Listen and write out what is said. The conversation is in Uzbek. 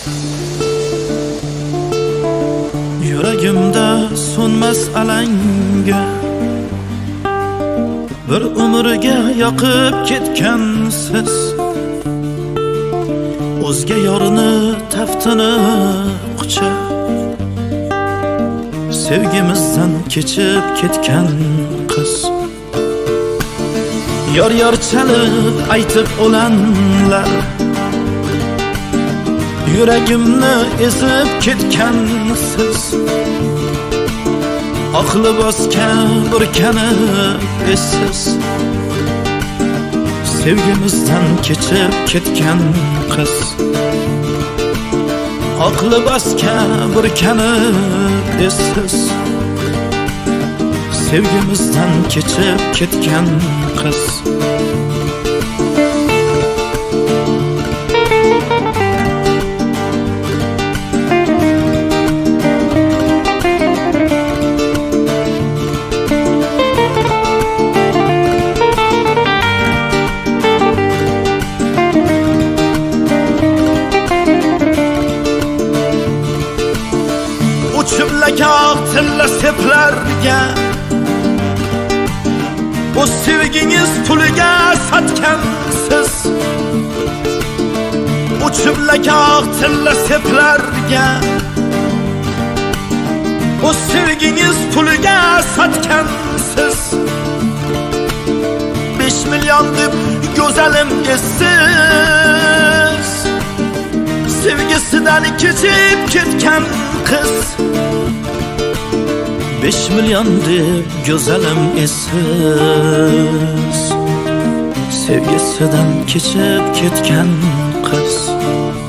Yuragimda so'nmas alanga, bir umrga yoqib ketgansiz. O'zga yorni taftini qucha, sevgimizdan kechib ketgan qiz. Yor chalib aytib olanlar, yuragimni ezib ketgansiz. Oq libosga burkanib essiz, sevgimizdan kechib ketgan qiz. Oq libosga burkanib essiz, sevgimizdan kechib ketgan qiz. Uçublakaq tilla seplarga, o sevginiz puliga satgansiz. Uçublakaq tilla seplarga, o sevginiz puliga satgansiz. 5 milyon deb go'zalim essiz, sevgisidan kechib ketgan qiz. 5 milyon deb go'zalim essiz, sevgisidan kechib ketgan qiz.